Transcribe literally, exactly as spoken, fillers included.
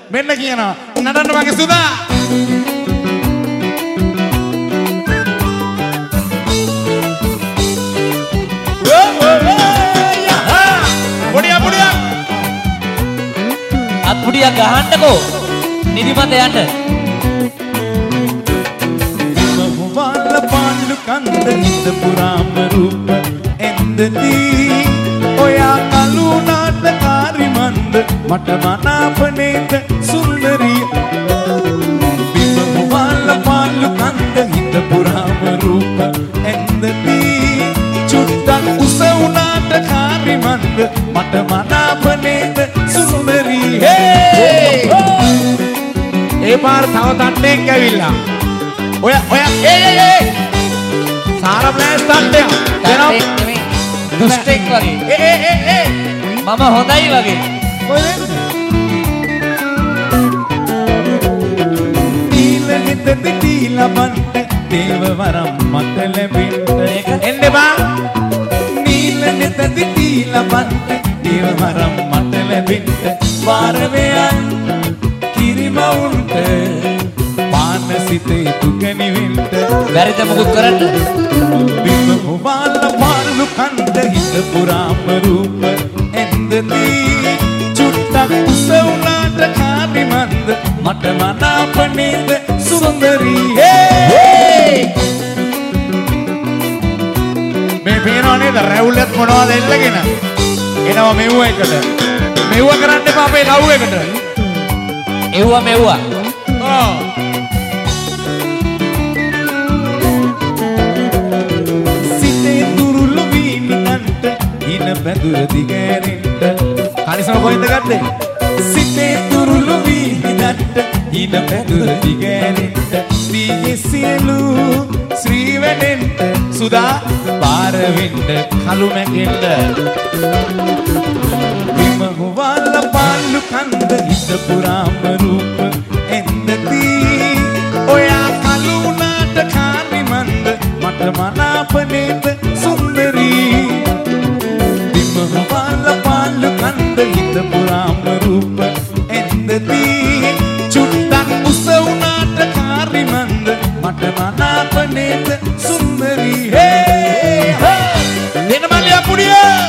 මෙන්න කියනවා නටන්න මගේ සුදා පොඩියා පොඩියා අත් පුඩියක් ගහන්නකෝ නිදිමත යන්න වල පාන්ලු කන්ද හිත පුරාම රූප එන්දදී ඔයා කලුණාට කාරිමන්ද මට මනාපනේද සුන්දරිය බිම වල පාන්ලු කන්ද හිත පුරාම රූප එන්දදී චුට්ටක් උස වුණාට කාරිමන්ද මට මනාපනේද සුන්දරිය ඒ පාර තව තට්ටෙක් ඇවිල්ලා ඔය ඔය ඒ ඒ ඒ සාරා ප්ලෑස් තට්ටයක් දෙනවා දුෂ්ටෙක් වගේ ඒ ඒ ඒ ඒ මම හොඳයි වගේ කොහෙද ඊළඟට දෙතිලා බන්ට දේව වරම් මට ලැබෙන්න එන්න බා ඊළඟට දෙතිලා බන්ට දේව වරම් මට ලැබෙන්න පාරවයන් කිරිමවුන්ට සිතේ තුගනිවෙන්ට බැරිද මොකුත් කරන්න බිම හොබාල පාලු කන්ද හිත පුරාම රූප එන්දදී චුට්ටක් උස වුණාට කාරිමන්ද මට මනාපනේද සුන්දරී මේ පේනවා නේද රැවුලත් මොනවද එල්ලගෙන එනවා මෙව්ව එකට මෙව්ව කරන්න එපා අපේ ලව් එකට එව්වා මෙව්වා ඔව් බැඳුර දිගෑරෙන්ට කනිසම කොහෙන්ද ගත්තේ සිතේ තුරුළු වීහිදන්ට හින බැඳුර දිගෑරෙන්ට දීගේ සියලු ශ්‍රී වැඩෙන්ට සුදා පාරවෙන්ට කළු මැගෙන්ට බිම හොවල්ල පාල්ලු කන්ද හිත පුරාම රූප එන්දදී ඔයා කළු වුණාට කාරිමන්ද මට මනාපනේද සුන්දරී පාල පාලු කන්ද හිත පුරාම රූප එන්දදී චුට්ටක් උස වුණාට කාරිමන්ද මට මනාපනේද සුන්දරී හේ දෙන මල්ලියා පුඩියා